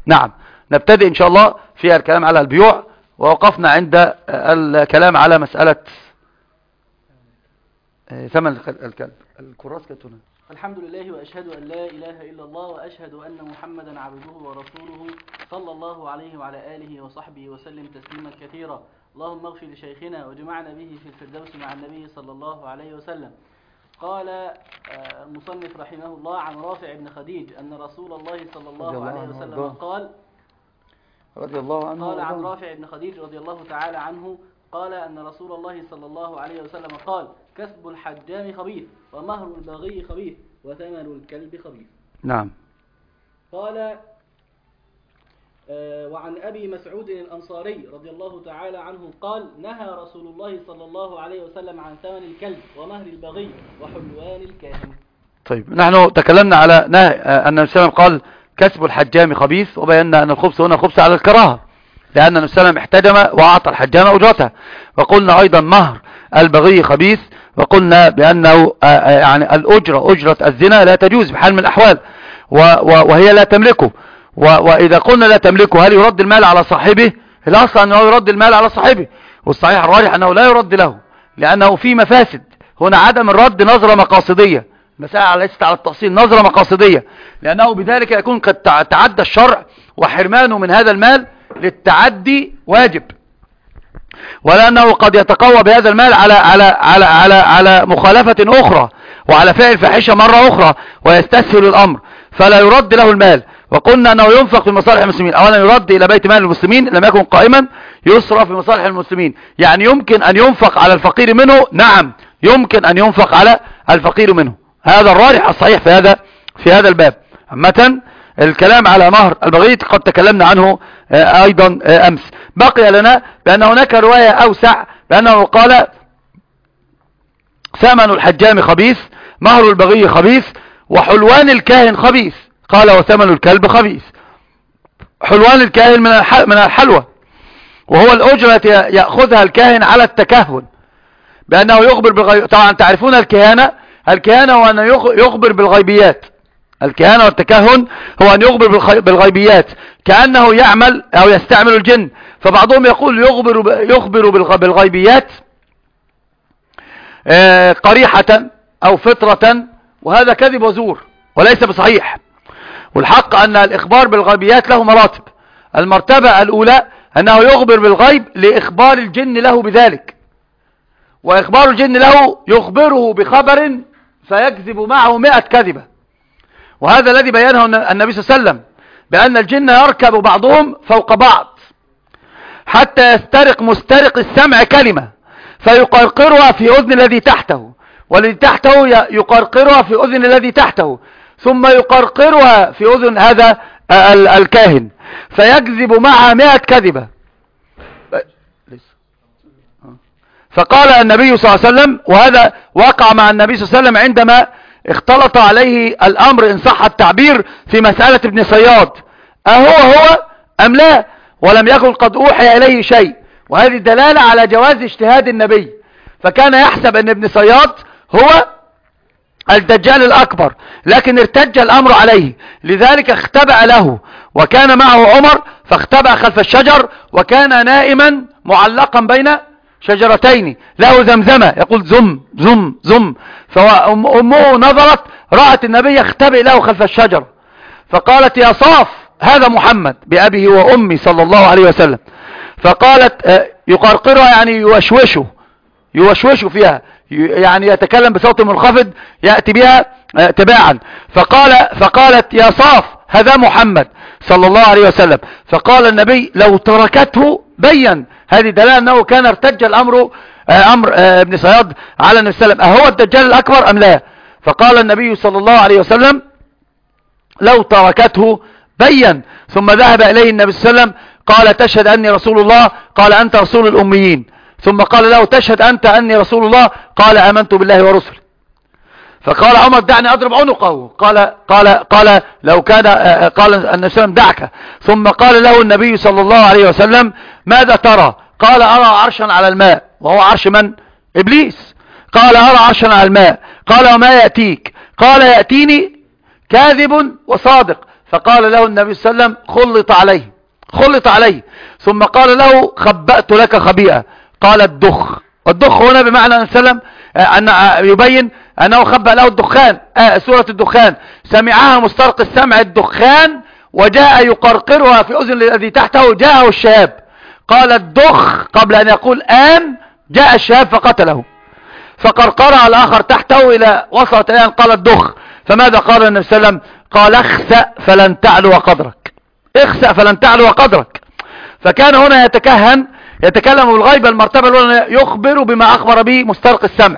نعم، نبتدئ إن شاء الله في الكلام على البيوع، ووقفنا عند الكلام على مسألة ثمن الكلب. الكراس كانت هنا. الحمد لله وأشهد أن لا إله إلا الله وأشهد أن محمدا عبده ورسوله صلى الله عليه وعلى آله وصحبه وسلم تسليما كثيرا. اللهم اغفر لشيخنا وجمعنا به في الفردوس مع النبي صلى الله عليه وسلم. قال المصنف رحمه الله عن رافع بن خديج أن رسول الله صلى الله عليه وسلم قال رضي الله عنه، قال عن رافع بن خديج رضي الله تعالى عنه قال أن رسول الله صلى الله عليه وسلم قال: كسب الحجام خبيث، ومهر البغي خبيث، وثمن الكلب خبيث. نعم. قال وعن أبي مسعود الأنصاري رضي الله تعالى عنه قال: نهى رسول الله صلى الله عليه وسلم عن ثمن الكلب ومهر البغي وحلوان الكاهن. طيب، نحن تكلمنا على نهي أن النبي صلى الله عليه وسلم قال كسب الحجام خبيث، وبينا أن الخبث هنا خبث على الكراهة، لأن النبي صلى الله عليه وسلم احتجم وأعطى الحجام أجرته. وقلنا أيضا مهر البغي خبيث، وقلنا بأنه يعني أجرة الزنا لا تجوز بحال من الأحوال، وهي لا تملكه. وإذا قلنا لا تملكه، هل يرد المال على صاحبه؟ الأصل أنه يرد المال على صاحبه، والصحيح الراجح أنه لا يرد له، لأنه في مفاسد هنا. عدم الرد نظرة مقاصدية، المسألة ليست على التأصيل، نظرة مقاصدية، لأنه بذلك يكون قد تعدى الشرع، وحرمانه من هذا المال للتعدي واجب، ولأنه قد يتقوى بهذا المال على مخالفة أخرى، وعلى فعل فاحشة مرة أخرى، ويستسهل الأمر، فلا يرد له المال. وقلنا أنه ينفق في مصالح المسلمين، أولا يرد إلى بيت مال المسلمين لم يكن قائما، يصرف في مصالح المسلمين. يعني يمكن أن ينفق على الفقير منه، نعم يمكن أن ينفق على الفقير منه، هذا الراجح الصحيح في هذا الباب. عامة الكلام على مهر البغي قد تكلمنا عنه أيضا أمس. بقي لنا بأن هناك رواية أوسع، بأنه قال ثمن الحجام خبيث، مهر البغي خبيث، وحلوان الكاهن خبيث. قال وثمن الكلب خبيث. حلوان الكاهن من الحلوى، وهو الأجرة يأخذها الكاهن على التكهن، بأنه يخبر بالغيب. طبعا تعرفون الكهانة هو أن يخبر بالغيبيات. الكهانة والتكهن هو أن يخبر بالغيبيات، كأنه يعمل أو يستعمل الجن. فبعضهم يقول يخبر بالغيبيات قريحة أو فطرة، وهذا كذب وزور وليس بصحيح. والحق أن الإخبار بالغيبيات له مراتب. المرتبة الأولى أنه يخبر بالغيب لإخبار الجن له بذلك، وإخبار الجن له يخبره بخبر فيكذب معه 100 كذبة، وهذا الذي بيانه النبي صلى الله عليه وسلم، بأن الجن يركب بعضهم فوق بعض حتى يسترق مسترق السمع كلمة فيقرقرها في أذن الذي تحته، والذي تحته يقرقرها في أذن الذي تحته، ثم يقرقرها في أذن هذا الكاهن فيكذب معها 100 كذبة. فقال النبي صلى الله عليه وسلم، وهذا وقع مع النبي صلى الله عليه وسلم عندما اختلط عليه الأمر إن صح التعبير في مسألة ابن صياد، أهو أم لا، ولم يكن قد أوحي إليه شيء. وهذه دلالة على جواز اجتهاد النبي، فكان يحسب أن ابن صياد هو الدجال الأكبر، لكن ارتج الأمر عليه، لذلك اختبأ له، وكان معه عمر فاختبأ خلف الشجر، وكان نائما معلقا بين شجرتين له زمزمة يقول زم زم زم. فأمه نظرت رأت النبي يختبئ له خلف الشجر، فقالت يا صاف هذا محمد بأبيه وأمي صلى الله عليه وسلم. فقالت يقرقرها يعني يوشوشه فيها، يعني يتكلم بصوت منخفض يأتي بها تباعا. فقالت يا صاف هذا محمد صلى الله عليه وسلم. فقال النبي لو تركته بين. هذه دلالة أنه كان ارتج الأمر أمر ابن صياد على النبي صلى الله عليه وسلم، أهو الدجال الأكبر أم لا؟ فقال النبي صلى الله عليه وسلم لو تركته بين. ثم ذهب إليه النبي صلى الله عليه وسلم قال تشهد أني رسول الله؟ قال أنت رسول الأميين. ثم قال له تشهد أنت أني رسول الله؟ قال آمنت بالله ورسله. فقال عمر دعني أضرب عنقه. قال لو كان قال النبي صلى الله عليه وسلم دعك. ثم قال له النبي صلى الله عليه وسلم ماذا ترى؟ قال أرى عرشا على الماء. وهو عرش من؟ إبليس. قال أرى عرشا على الماء. قال وما يأتيك؟ قال يأتيني كاذب وصادق. فقال له النبي صلى الله عليه وسلم خلط عليه ثم قال له خبأت لك خبيئة. قال الدخ. والدخ هنا بمعنى أن يبين أنه خبأ له الدخان. سورة الدخان سمعها مسترق السمع الدخان وجاء يقرقرها في أذن الذي تحته جاءه الشهاب. قال الدخ قبل أن يقول آن جاء الشهاب فقتله، فقرقرها الآخر تحته إلى وصلت إلى أن قال الدخ. فماذا قال النبي صلى الله عليه وسلم؟ قال اخسأ فلن تعلو قدرك، اخسأ فلن تعلو قدرك. فكان هنا يتكلم بالغيب المرتبة الأولى، يخبر بما أخبر به مسترق السمع.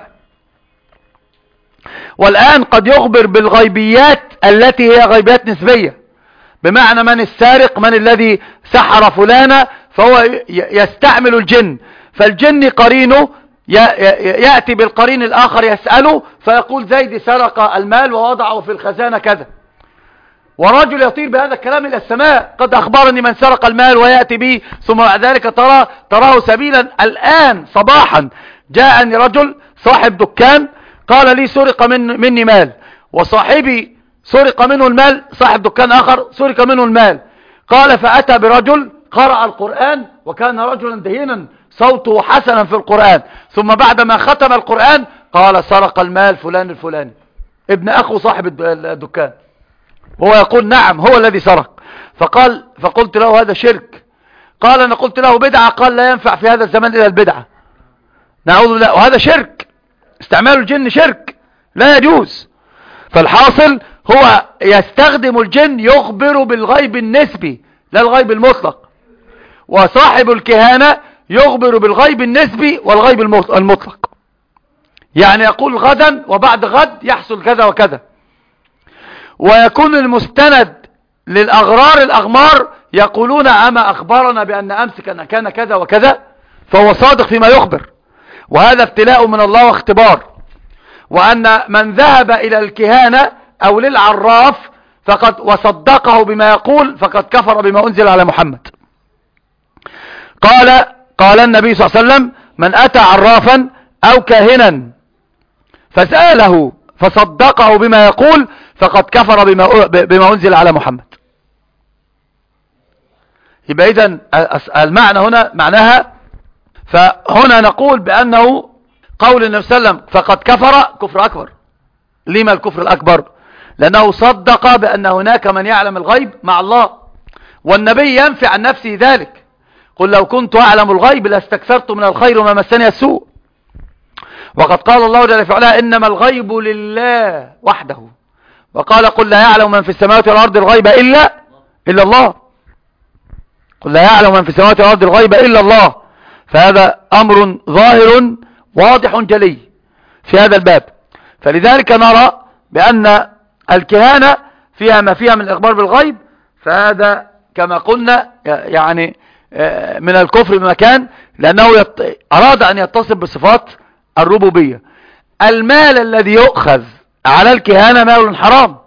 والآن قد يخبر بالغيبيات التي هي غيبيات نسبية، بمعنى من السارق، من الذي سحر فلانا، فهو يستعمل الجن. فالجن قرينه يأتي بالقرين الآخر يسأله فيقول زيد سرق المال ووضعه في الخزانة كذا، ورجل يطير بهذا الكلام إلى السماء، قد أخبرني من سرق المال ويأتي به، ثم بعد ذلك تراه سبيلا. الآن صباحا جاءني رجل صاحب دكان قال لي سرق مني مال، وصاحبي سرق منه المال، صاحب دكان آخر سرق منه المال. قال فأتى برجل قرأ القرآن وكان رجلا دهينا صوته حسنا في القرآن، ثم بعدما ختم القرآن قال سرق المال فلان الفلاني ابن أخو صاحب الدكان، وهو يقول نعم هو الذي سرق. فقلت له هذا شرك. قال أنا قلت له بدعة. قال لا ينفع في هذا الزمان إلى البدعة، نعوذ بالله، وهذا شرك، استعمال الجن شرك لا يجوز. فالحاصل هو يستخدم الجن يخبر بالغيب النسبي لا الغيب المطلق، وصاحب الكهانة يخبر بالغيب النسبي والغيب المطلق، يعني يقول غدا وبعد غد يحصل كذا وكذا. ويكون المستند للأغرار الأغمار يقولون أما أخبرنا بأن أمس كان كذا وكذا، فهو صادق فيما يخبر، وهذا ابتلاء من الله واختبار. وأن من ذهب إلى الكهانة أو للعراف وصدقه بما يقول فقد كفر بما أنزل على محمد. قال النبي صلى الله عليه وسلم من أتى عرافا أو كاهنا فسأله فصدقه بما يقول فقد كفر بما أنزل على محمد. يبقى إذن المعنى هنا معناها، فهنا نقول بأنه قول النبي صلى الله عليه وسلم فقد كفر أكبر. لما الكفر الأكبر؟ لأنه صدق بأن هناك من يعلم الغيب مع الله، والنبي ينفي عن نفسه ذلك. قل لو كنت أعلم الغيب لاستكثرت من الخير وما مسني السوء. وقد قال الله جل في علاه إنما الغيب لله وحده، وقال قل لا يعلم من في السماوات والأرض الغيب إلا الله. قل لا يعلم من في السماوات والأرض الغيب إلا الله. فهذا أمر ظاهر واضح جلي في هذا الباب. فلذلك نرى بأن الكهانة فيها ما فيها من الإخبار بالغيب، فهذا كما قلنا يعني من الكفر بمكان، لأنه أراد أن يتصف بصفات الربوبية. المال الذي يؤخذ على الكهانة مال حرام،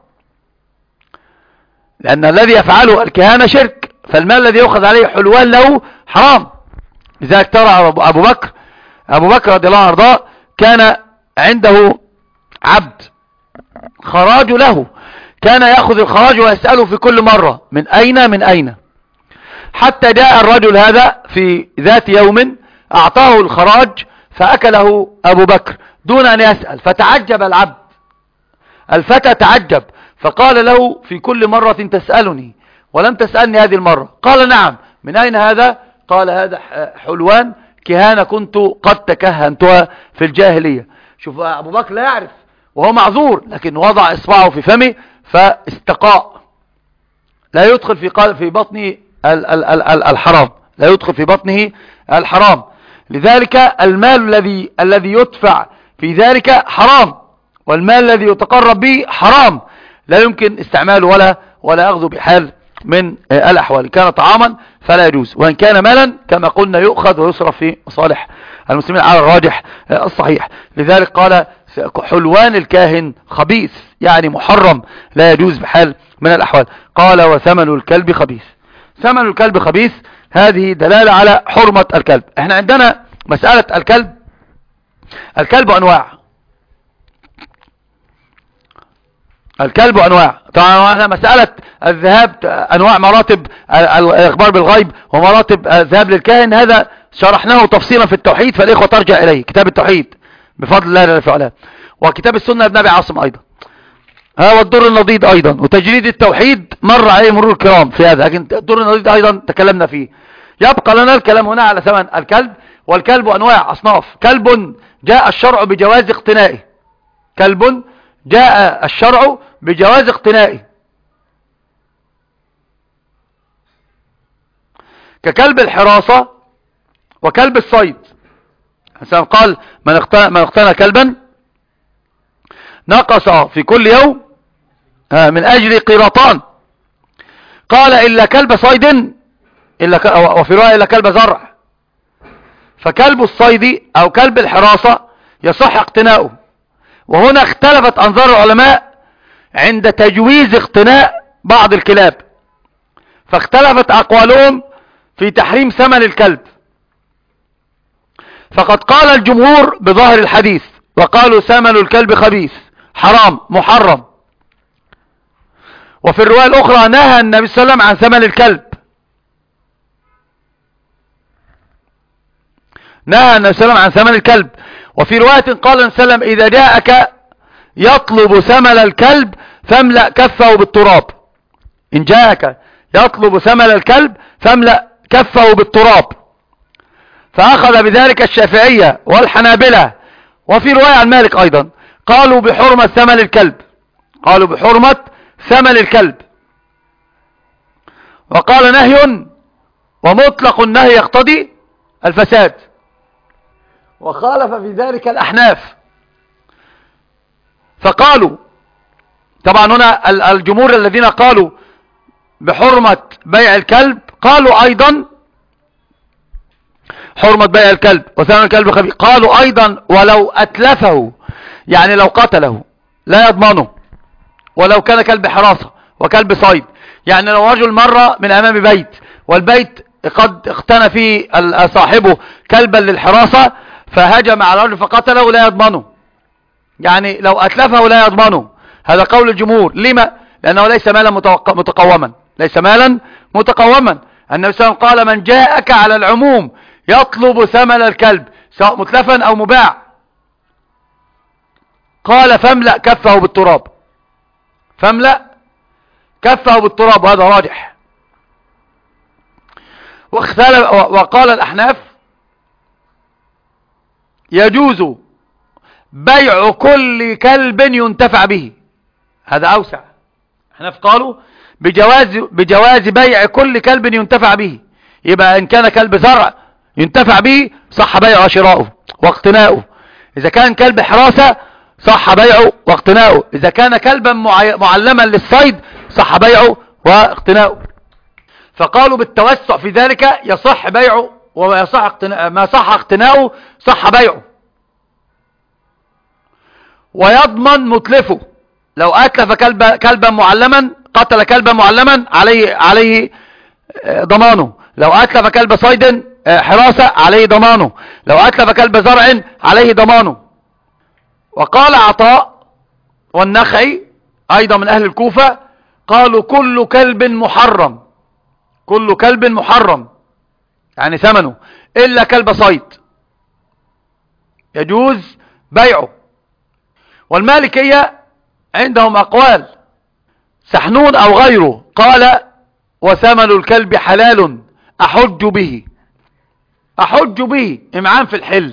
لأن الذي يفعله الكهانة شرك، فالمال الذي يؤخذ عليه حلوان له حرام. لذلك ترى أبو بكر رضي الله عنه وارضاه كان عنده عبد خراج له، كان يأخذ الخراج ويسأله في كل مرة من أين، حتى جاء الرجل هذا في ذات يوم أعطاه الخراج فأكله أبو بكر دون أن يسأل، فتعجب العبد، الفتى تعجب، فقال له في كل مرة تسألني ولم تسألني هذه المرة. قال نعم. من أين هذا؟ قال هذا حلوان كهانة كنت قد تكهنتها في الجاهلية. شوف أبو بكر لا يعرف وهو معذور، لكن وضع إصبعه في فمه فاستقاء، لا يدخل في بطنه الحرام، لا يدخل في بطنه الحرام. لذلك المال الذي يدفع في ذلك حرام، والمال الذي يتقرب به حرام، لا يمكن استعماله ولا أخذه بحال من الأحوال. كان طعاما فلا يجوز، وإن كان مالا كما قلنا يؤخذ ويصرف في مصالح المسلمين على الراجح الصحيح. لذلك قال حلوان الكاهن خبيث، يعني محرم، لا يجوز بحال من الأحوال. قال وثمن الكلب خبيث. ثمن الكلب خبيث، هذه دلالة على حرمة الكلب. احنا عندنا مسألة الكلب أنواع. الكلب أنواع. طبعا احنا مسألة الذهاب أنواع مراتب الإخبار بالغيب ومراتب الذهاب للكاهن هذا شرحناه تفصيلا في التوحيد، فالإخوة ترجع إليه كتاب التوحيد بفضل الله جل في علاه، وكتاب السنة لابن أبي عاصم أيضا، والدر النضيد أيضا، وتجريد التوحيد مر عليه مرور الكرام في هذا، لكن الدر النضيد أيضا تكلمنا فيه. يبقى لنا الكلام هنا على ثمن الكلب. والكلب أنواع أصناف. كلب جاء الشرع بجواز اقتنائه، كلب جاء الشرع بجواز اقتنائه، ككلب الحراسة وكلب الصيد. حسن قال من اقتنى كلبا نقص في كل يوم من أجل قيراطان. قال إلا كلب صيد، وفي رواية إلا كلب زرع. فكلب الصيد أو كلب الحراسة يصح اقتناؤه. وهنا اختلفت أنظار العلماء عند تجويز اقتناء بعض الكلاب، فاختلفت أقوالهم في تحريم ثمن الكلب. فقد قال الجمهور بظاهر الحديث وقالوا ثمن الكلب خبيث حرام محرم. وفي الرواية الأخرى نهى النبي صلى الله عليه وسلم عن ثمن الكلب، نهى النبي صلى الله عليه وسلم عن ثمن الكلب. وفي رواية قال النبي صلى الله عليه وسلم إذا جاءك يطلب ثمن الكلب فاملأ كفه بالتراب. إن جاءك يطلب ثمن الكلب فاملأ كفه بالتراب. فأخذ بذلك الشافعية والحنابلة، وفي رواية عن مالك أيضا قالوا بحرمة ثمن الكلب، قالوا بحرمة ثمن الكلب. وقال نهي ومطلق النهي يقتضي الفساد. وخالف في ذلك الأحناف فقالوا، طبعا هنا الجمهور الذين قالوا بحرمة بيع الكلب قالوا أيضا حرمة بيع الكلب وثمن الكلب خبيث. قالوا أيضا ولو أتلفه، يعني لو قتله لا يضمنه، ولو كان كلب حراسة وكلب صيد. يعني لو رجل مر من أمام بيت والبيت قد اقتنى فيه صاحبه كلبا للحراسة فهجم على الرجل فقتله لا يضمنه، يعني لو أتلفه لا يضمنه. هذا قول الجمهور. لما؟ لأنه ليس مالا متقوما، ليس مالا متقوما. النبي صلى الله عليه وسلم قال من جاءك على العموم يطلب ثمن الكلب سواء متلفا أو مباع قال فاملأ كفه بالتراب، فاملأ كفه بالتراب، وهذا راجح. وقال الأحناف يجوز بيع كل كلب ينتفع به، هذا أوسع. الأحناف قالوا بجواز بيع كل كلب ينتفع به. يبقى إن كان كلب زرع ينتفع به صح بيعه وشراؤه واقتناؤه. إذا كان كلب حراسة صح بيعه واقتناؤه. إذا كان كلبا معلما للصيد صح بيعه واقتناؤه. فقالوا بالتوسع في ذلك يصح بيعه ويصح ما صح اقتناؤه صح بيعه. ويضمن متلفه لو أتلف كلبا معلما، قتل كلبا معلما عليه ضمانه. لو أتلف كلب صيد حراسة عليه ضمانه. لو أتلف كلب زرع عليه ضمانه. وقال عطاء والنخعي أيضا من أهل الكوفة قالوا كل كلب محرم، كل كلب محرم يعني ثمنه، إلا كلب صيد يجوز بيعه. والمالكية عندهم أقوال. سحنون أو غيره قال وثمن الكلب حلال أحج به، أحج به إمعان في الحل.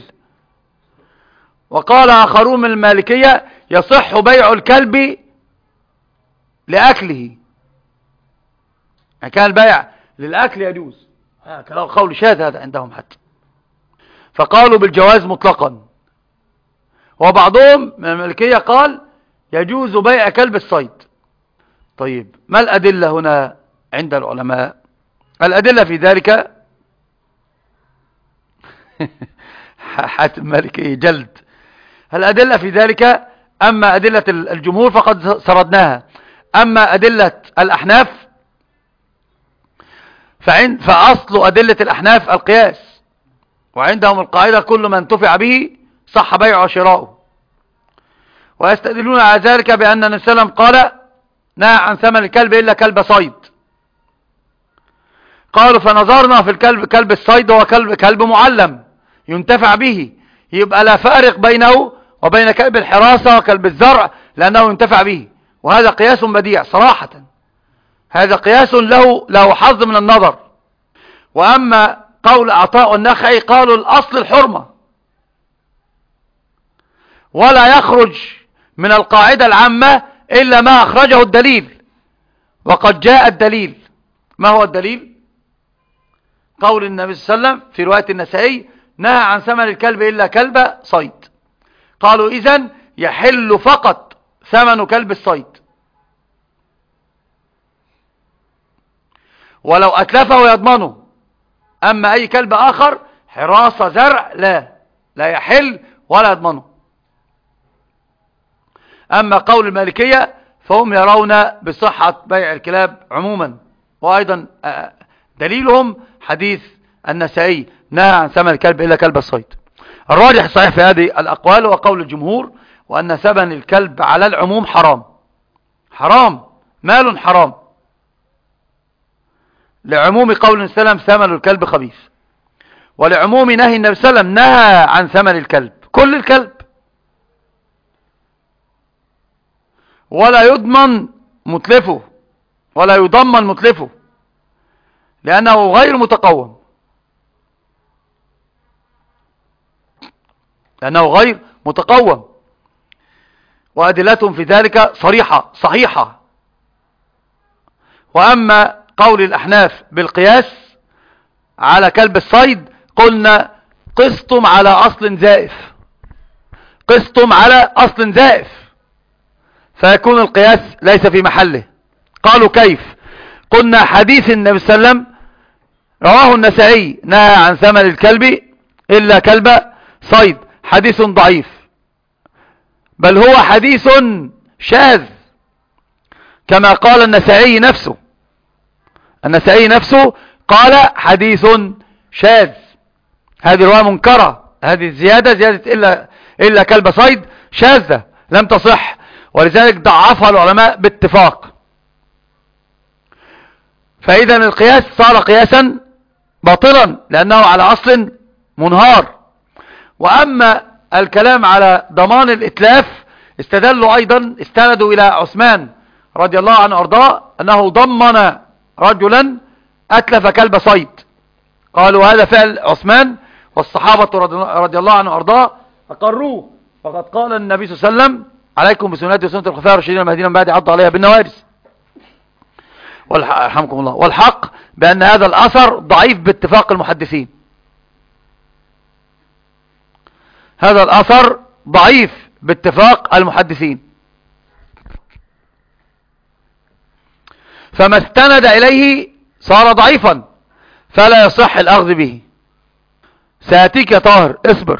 وقال آخرون من المالكية يصح بيع الكلب لأكله، يعني كان البيع للأكل يجوز. قول شاذ هذا عندهم حتى. فقالوا بالجواز مطلقا. وبعضهم من المالكية قال يجوز بيع كلب الصيد. طيب ما الأدلة هنا عند العلماء؟ الأدلة في ذلك حاتم مالكي جلد. الأدلة في ذلك أما أدلة الجمهور فقد سردناها، أما أدلة الأحناف فأصل أدلة الأحناف القياس، وعندهم القاعدة كل ما انتفع به صح بيعه وشراؤه. ويستدلون على ذلك بأن النبي صلى الله عليه وسلم قال نهى عن ثمن الكلب إلا كلب صيد. قالوا فنظرنا في الكلب، كلب الصيد هو كلب معلم ينتفع به، يبقى لا فارق بينه وبين كلب الحراسة وكلب الزرع لأنه ينتفع به. وهذا قياس بديع صراحة، هذا قياس له حظ من النظر. وأما قول عطاء والنخعي قالوا الأصل الحرمة، ولا يخرج من القاعدة العامة إلا ما أخرجه الدليل، وقد جاء الدليل. ما هو الدليل؟ قول النبي صلى الله عليه وسلم في رواية النسائي نهى عن ثمن الكلب إلا كلب صيد. قالوا إذن يحل فقط ثمن كلب الصيد، ولو أتلفه يضمنه. أما أي كلب آخر حراسة زرع لا يحل ولا يضمنه. أما قول المالكية فهم يرون بصحة بيع الكلاب عموما، وأيضا دليلهم حديث النسائي نهى عن ثمن الكلب إلا كلب الصيد. الراجح الصحيح في هذه الأقوال وقول الجمهور، وأن ثمن الكلب على العموم حرام مال حرام، لعموم قول النبي صلى الله عليه وسلم ثمن الكلب خبيث، ولعموم نهي النبي صلى الله عليه وسلم نهى عن ثمن الكلب كل الكلب، ولا يضمن متلفه ولا يضمن متلفه لأنه غير متقوم، وأدلتهم في ذلك صريحة صحيحة. وأما قول الأحناف بالقياس على كلب الصيد قلنا قستم على أصل زائف، فيكون القياس ليس في محله. قالوا كيف؟ قلنا حديث النبي صلى الله عليه وسلم رواه النسائي نهى عن ثمن الكلب إلا كلب صيد، حديث ضعيف، بل هو حديث شاذ كما قال النسائي نفسه قال حديث شاذ. هذه رواية منكرة، هذه زيادة إلا كلب صيد شاذة لم تصح، ولذلك ضعفها العلماء باتفاق. فإذا القياس صار قياسا باطلا لأنه على أصل منهار. وأما الكلام على ضمان الإتلاف استندوا إلى عثمان رضي الله عنه وارضاه أنه ضمن رجلا أتلف كلب صيد. قالوا هذا فعل عثمان، والصحابة رضي الله عنه وارضاه أقروه، فقد قال النبي صلى الله عليه وسلم عليكم بسنتي وسنة الخلفاء الراشدين المهديين من بعد عضوا عليها بالنواجذ. رحمكم الله. والحق بأن هذا الأثر ضعيف باتفاق المحدثين، هذا الأثر ضعيف باتفاق المحدثين، فما استند إليه صار ضعيفا فلا يصح الأخذ به. سيأتيك يا طاهر، اصبر.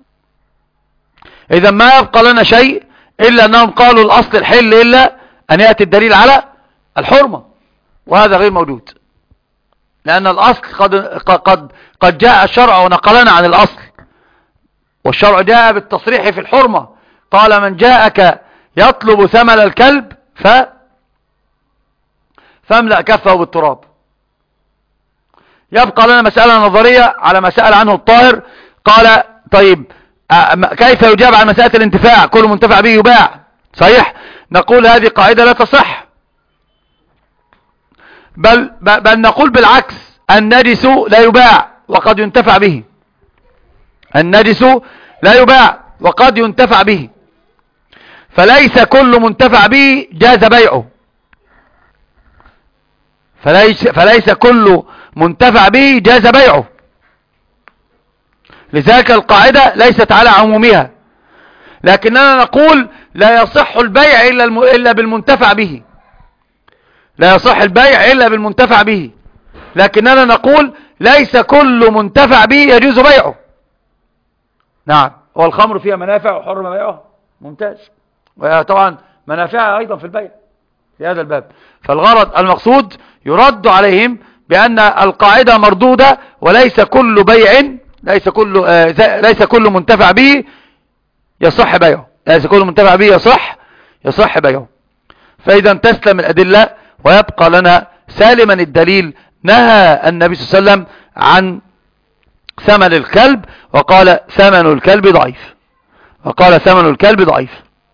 إذا ما يبقى لنا شيء إلا أنهم قالوا الأصل الحل إلا أن يأتي الدليل على الحرمة، وهذا غير موجود، لأن الأصل قد جاء الشرع ونقلنا عن الأصل، والشرع جاء بالتصريح في الحرمة. قال من جاءك يطلب ثمن الكلب فاملأ كفه بالتراب. يبقى لنا مسألة نظرية على ما سأل عنه الطاهر. قال طيب كيف يجاب عن مسألة الانتفاع؟ كل منتفع به يباع، صحيح؟ نقول هذه قاعدة لا تصح، بل نقول بالعكس، النجس لا يباع وقد ينتفع به، النجس لا يباع وقد ينتفع به، فليس كل منتفع به جاز بيعه، فليس كل منتفع به جاز بيعه. لذلك القاعدة ليست على عمومها، لكننا نقول لا يصح البيع إلا بالمنتفع به، لا يصح البيع إلا بالمنتفع به، لكننا نقول ليس كل منتفع به يجوز بيعه. نعم، والخمر فيها منافع وحرم بيعها، ممتاز، وطبعا منافعها أيضا في البيع في هذا الباب. فالغرض المقصود يرد عليهم بأن القاعدة مردودة، وليس كل بيع ليس كل منتفع به يصح بيعه، ليس كل منتفع به يصح بيعه. فإذا تسلم الأدلة ويبقى لنا سالما الدليل. نهى النبي صلى الله عليه وسلم عن ثمن الكلب وقال ثمن الكلب ضعيف، وقال ثمن الكلب ضعيف.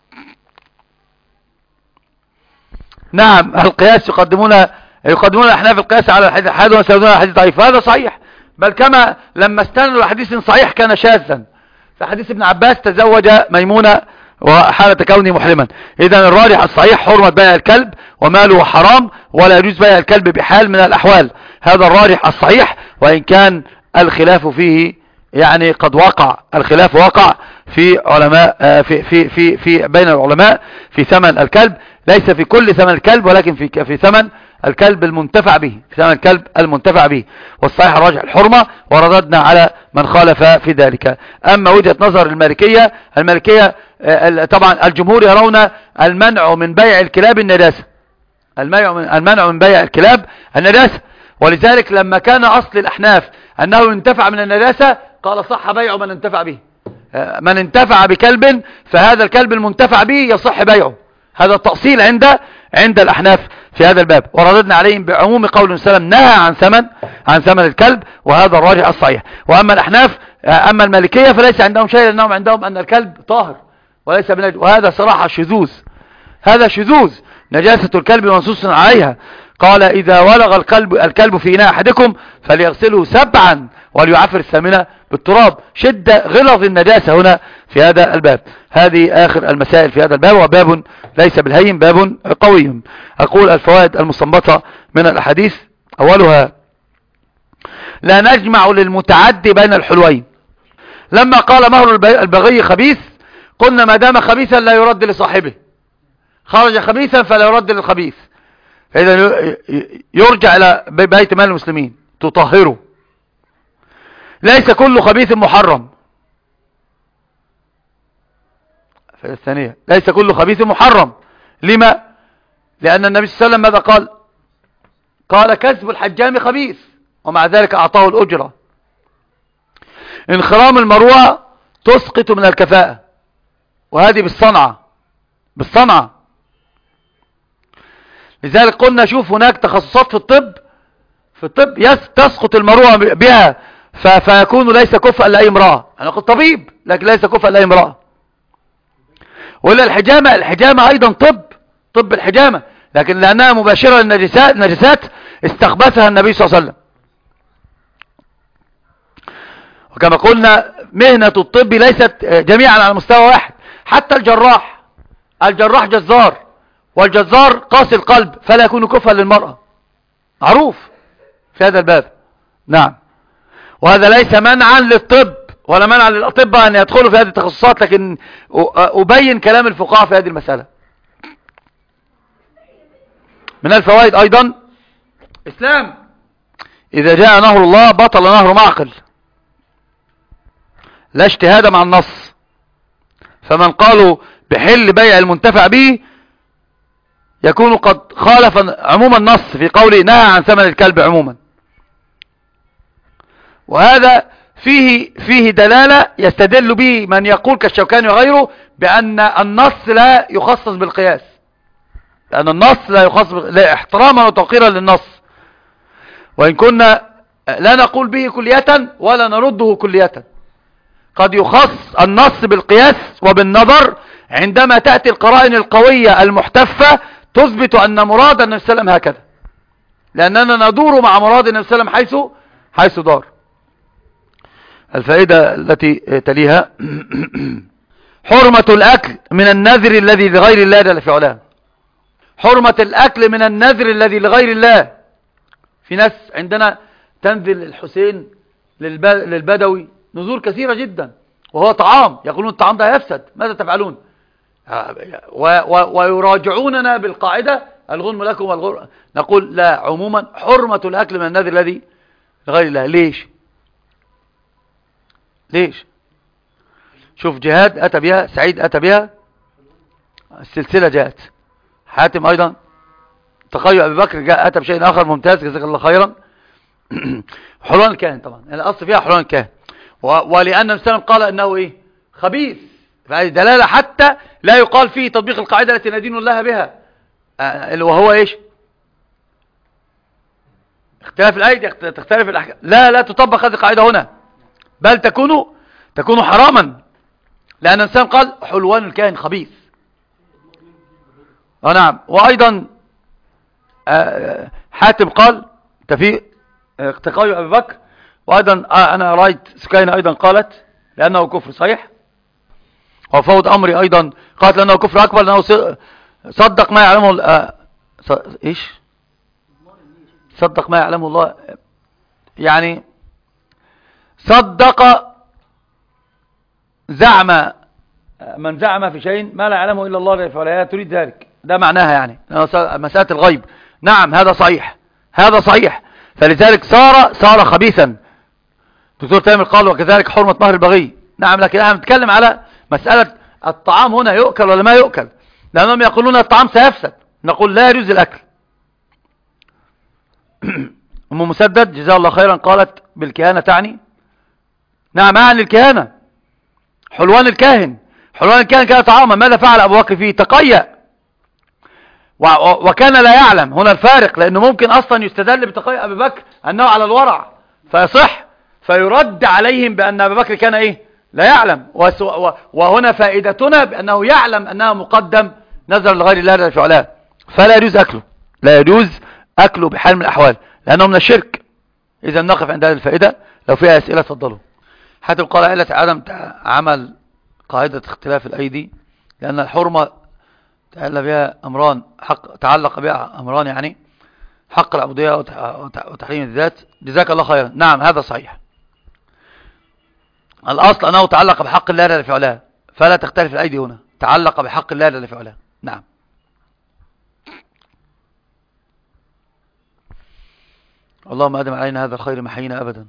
نعم القياس يقدمون الأحناف القياس على الحديث الحاد ويسردون على الحديث ضعيف، وهذا صحيح، بل كما لما استندوا لحديث صحيح كان شاذا. في حديث ابن عباس تزوج ميمونة وحالة كونه محرما. إذن الراجح الصحيح حرمة بيع الكلب وماله حرام، ولا يجوز بيع الكلب بحال من الأحوال. هذا الراجح الصحيح، وإن كان الخلاف فيه يعني قد وقع، الخلاف وقع في علماء في بين العلماء في ثمن الكلب، ليس في كل ثمن الكلب ولكن في ثمن الكلب المنتفع به، في ثمن الكلب المنتفع به. والصحيح الراجح الحرمة، ورددنا على من خالف في ذلك. أما وجهة نظر المالكية طبعا الجمهور يرون المنع من بيع الكلاب النجاسة، المنع من بيع الكلاب النجاسة، ولذلك لما كان أصل الأحناف أنه ينتفع من النجاسة قال صح بيع من انتفع به، من انتفع بكلب فهذا الكلب المنتفع به يصح بيعه. هذا التأصيل عند الأحناف في هذا الباب، ورددنا عليهم بعموم قول وسلم نهى عن ثمن الكلب، وهذا الراجح الصحيح. وأما الأحناف أما المالكية فليس عندهم شيء، لأنهم عندهم أن الكلب طاهر وليس بنجس، وهذا صراحة شذوذ، هذا شذوذ. نجاسة الكلب منصوص عليها، قال إذا ولغ الكلب في إناء أحدكم فليغسله 7 وليعفر الثامنة بالتراب. شدة غلظ النجاسة هنا في هذا الباب. هذه آخر المسائل في هذا الباب، وباب ليس بالهين، باب قوي. أقول الفوائد المستنبطة من الأحاديث: أولها لا نجمع للمتعدي بين الحلوين. لما قال مهر البغي خبيث قلنا ما دام خبيثا لا يرد لصاحبه، خرج خبيثا فلا يرد للخبيث، فإذا يرجع إلى بيت مال المسلمين تطهره. ليس كل خبيث محرم. الثانية ليس كل خبيث محرم. لما؟ لأن النبي صلى الله عليه وسلم ماذا قال؟ قال كسب الحجام خبيث، ومع ذلك أعطاه الأجرة. انخرام المروءة تسقط من الكفاءة، وهذه بالصنعة. لذلك قلنا شوف هناك تخصصات في الطب تسقط المروءة بها فيكون ليس كفءا لأي امرأة. أنا قلت طبيب لكن ليس كفءا لأي امرأة. ولا الحجامة أيضا طب الحجامة، لكن لأنها مباشرة للنجسات استخبثها النبي صلى الله عليه وسلم. وكما قلنا مهنة الطب ليست جميعا على مستوى واحد، حتى الجراح جزار، والجزار قاسي القلب فلا يكون كفءا للمرأة، معروف في هذا الباب. نعم، وهذا ليس منعا للطب ولا منعا للأطباء أن يدخلوا في هذه التخصصات، لكن أبين كلام الفقهاء في هذه المسألة. من الفوائد أيضا إسلام إذا جاء نهر الله بطل نهر معقل، لا اجتهاد مع النص. فمن قالوا بحل بيع المنتفع به يكون قد خالف عموم النص في قوله نهى عن ثمن الكلب عموما. وهذا فيه دلالة يستدل به من يقول كالشوكاني وغيره بأن النص لا يخصص بالقياس، لأن النص لا يخصص لا احتراما وتوقيرا للنص، وإن كنا لا نقول به كلية ولا نرده كلية. قد يخص النص بالقياس وبالنظر عندما تأتي القرائن القوية المحتفة تثبت أن مراد النبي صلى الله عليه وسلم هكذا، لأننا ندور مع مراد النبي صلى الله عليه وسلم حيث دار. الفائدة التي تليها حرمة الأكل من النذر الذي لغير الله جل في علاه. حرمة الأكل من النذر الذي لغير الله. في ناس عندنا تنذر الحسين للبدوي نذور كثيرة جدا، وهو طعام، يقولون الطعام ده يفسد، ماذا تفعلون؟ ويراجعوننا بالقاعدة الغنم لكم والغنم. نقول لا، عموما حرمة الأكل من النذر الذي لغير الله. ليش؟ شوف جهاد أتى بها، سعيد أتى بها، السلسلة جاءت، حاتم أيضا، تقي أبي بكر جاء أتى بشيء آخر ممتاز جزاك الله خيرا. حلوان الكاهن طبعا الأصل فيها حلوان الكاهن، ولأن النبي قال إنه إيه؟ خبيث، فهذه دلالة حتى لا يقال فيه تطبيق القاعدة التي ندين الله بها اللي وهو ايش؟ اختلاف الايدي، تختلف الاحكام. لا تطبق هذه القاعدة هنا، بل تكون حراما، لان الانسان قال حلوان الكاهن خبيث. نعم. وايضا حاتم قال تفي اقتقاء ابي بكر، وايضا انا رايت سكينة ايضا قالت لانه كفر صحيح، وفوض امري ايضا قالت لانه كفر اكبر، لانه صدق ما يعلمه ايش صدق ما يعلمه الله، يعني صدق زعم من زعم في شيء ما لا يعلمه الا الله فلا تريد ذلك، ده معناها يعني مسألة الغيب. نعم هذا صحيح، هذا صحيح. فلذلك صار خبيثا. دكتور تامر قال وكذلك حرمة مهر البغي. نعم، لكن احنا بنتكلم على مسألة الطعام هنا يؤكل ولا ما يؤكل، لأنهم يقولون الطعام سيفسد، نقول لا يجوز الأكل. أم مسدد جزاه الله خيرا قالت بالكهانة تعني. نعم أعني الكهانة، حلوان الكاهن كان طعاما، ماذا فعل أبو بكر فيه؟ تقيأ وكان لا يعلم. هنا الفارق، لأنه ممكن أصلا يستدل بتقيأ أبي بكر أنه على الورع فيصح، فيرد عليهم بأن أبي بكر كان إيه؟ لا يعلم. وهنا فائدتنا بأنه يعلم أنها مقدم نظر لغير الله جل في علاه، فلا يجوز أكله، لا يجوز أكله بحال من الأحوال، لأنه من الشرك. إذا نقف عند هذه الفائدة، لو فيها أسئلة تفضلوا. حتى قال علة عدم عمل قاعدة اختلاف الأيدي، لأن الحرمة تعلق بها أمران، تعلق بها أمران، يعني حق العبودية وتحريم الذات. جزاك الله خيرا. نعم هذا صحيح، الأصل أنه تعلق بحق الله جل في علاه، فلا تختلف الأيدي هنا، تعلق بحق الله جل في علاه. نعم. اللهم أدم علينا هذا الخير ما حيينا أبدا.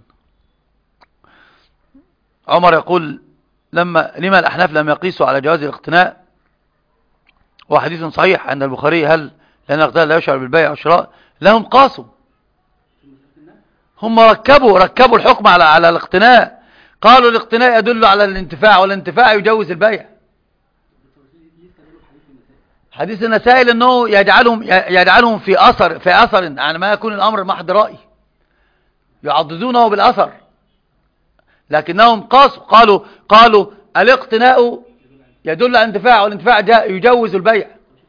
عمر يقول لما الأحناف لم يقيسوا على جواز الاقتناء، وحديث صحيح عند البخاري، هل لأن الاقتناء لا يشعر بالبيع والشراء؟ لهم قاسوا، هم ركبوا الحكم على الاقتناء، قالوا الاقتناء يدل على الانتفاع، والانتفاع يجوز البيع. حديث النسائي انه يجعلهم في اثر يعني ما يكون الامر محض رأي، يعضدونه بالاثر، لكنهم قالوا الاقتناء يدل على الانتفاع، والانتفاع يجوز البيع.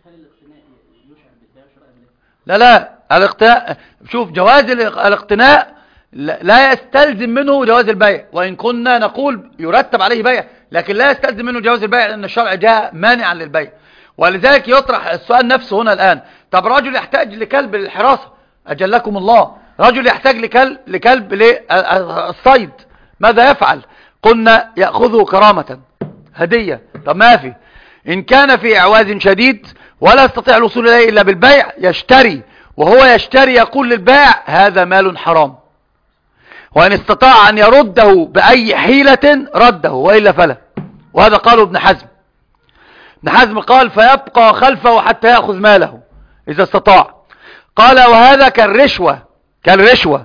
لا الاقتناء، شوف جواز الاقتناء لا يستلزم منه جواز البيع، وإن كنا نقول يرتب عليه بيع، لكن لا يستلزم منه جواز البيع، لأن الشرع جاء مانعا للبيع. ولذلك يطرح السؤال نفسه هنا الآن، طب رجل يحتاج لكلب للحراسة، أجلكم الله، رجل يحتاج لكلب للصيد، ماذا يفعل؟ قلنا يأخذه كرامة هدية. طب ما في، إن كان في إعواز شديد ولا يستطيع الوصول إليه إلا بالبيع يشتري، وهو يشتري يقول للبائع هذا مال حرام، وإن استطاع أن يرده بأي حيلة رده، وإلا فلا. وهذا قاله ابن حزم. ابن حزم قال فيبقى خلفه حتى يأخذ ماله إذا استطاع. قال وهذا كالرشوة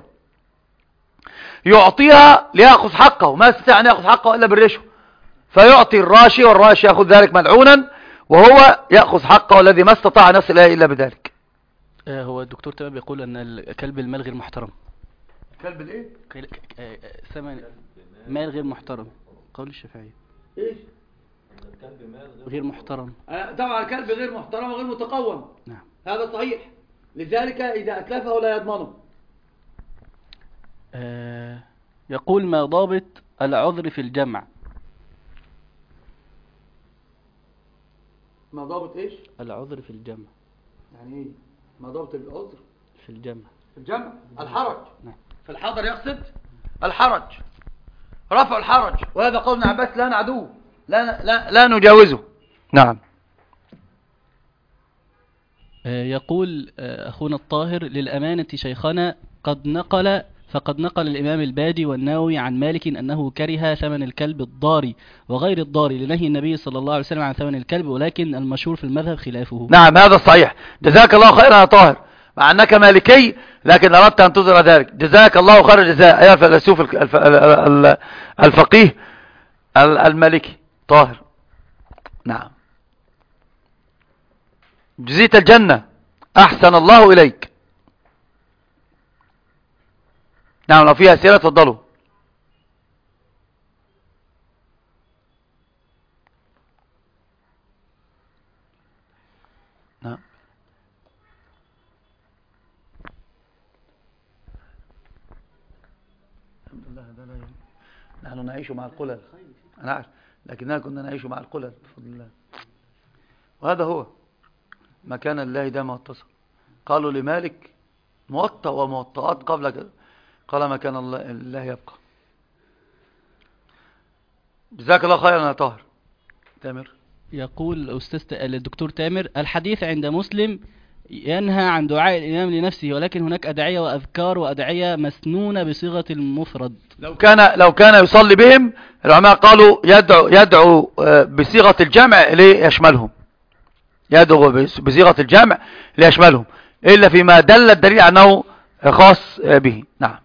يعطيها ليأخذ حقه، ما يستطيع أن يأخذ حقه إلا بالرشوة، فيعطي الراشي، والراشي يأخذ ذلك ملعونا، وهو يأخذ حقه الذي ما استطاع أن يصل إليه إلا بذلك. هو الدكتور تمام بيقول أن الكلب المال غير محترم. كلب الايه؟ ثمن مال غير محترم، قول الشافعي. ايش؟ الكلب مال غير محترم. طبعا الكلب غير محترم وغير متقوم. نعم هذا صحيح، لذلك إذا أتلفه لا يضمنه. يقول ما ضابط العذر في الجمع؟ ما ضابط ايش؟ العذر في الجمع يعني ايه؟ ما ضابط العذر في الجمع؟ الحرج. نعم. في الحضر يقصد الحرج، رفع الحرج، وهذا قول ابن عباس لا نعدوه، لا نجاوزه. نعم. يقول أخونا الطاهر للأمانة شيخنا فقد نقل الإمام الباجي والنووي عن مالك أنه كره ثمن الكلب الضاري وغير الضاري لنهي النبي صلى الله عليه وسلم عن ثمن الكلب، ولكن المشهور في المذهب خلافه. نعم هذا صحيح. جزاك الله خيرا يا طاهر، مع أنك مالكي لكن أردت أن تظهر ذلك. جزاك الله خير الجزاء أيها الفيلسوف الفقيه المالكي طاهر. نعم. جزيت الجنة أحسن الله إليك. نعم لو فيها أسئلة تفضلوا. نعم. الحمد لله نحن نعيش مع القلل، أنا عارف، لكننا كنا نعيش مع القلل بفضل الله. وهذا هو مكان الله دام واتصل. قالوا لمالك موطأ وموطئات قبل كده، قال مكان الله يبقى. جزاك الله خيرا يا طاهر. تامر يقول الدكتور تامر: الحديث عند مسلم ينهى عن دعاء الإمام لنفسه، ولكن هناك أدعية وأذكار وأدعية مسنونة بصيغة المفرد. لو كان يصلي بهم، العلماء قالوا يدعو بصيغة الجمع ليشملهم، يدعو بصيغة الجمع ليشملهم، إلا فيما دل الدليل أنه خاص به. نعم.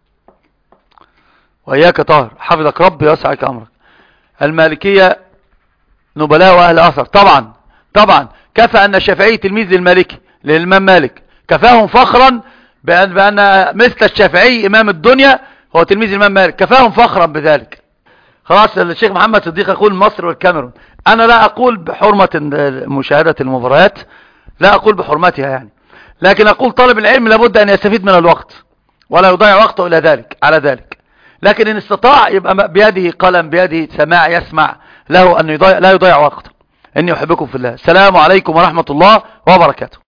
وإياك طاهر، حفظك ربي ويسعك أمرك. المالكية نبلاء وأهل أثر. طبعا كفى أن الشافعي تلميذ للإمام مالك، كفاهم فخرا بأن مثل الشافعي إمام الدنيا هو تلميذ الإمام مالك، كفاهم فخرا بذلك. خلاص. الشيخ محمد صديق يقول مصر والكاميرون. أنا لا أقول بحرمة مشاهدة المباريات، لا أقول بحرمتها يعني، لكن أقول طالب العلم لابد أن يستفيد من الوقت ولا يضيع وقته على ذلك. لكن إن استطاع يبقى بيده قلم، بيده سماع يسمع، له أن لا يضيع وقته. إني أحبكم في الله. السلام عليكم ورحمة الله وبركاته.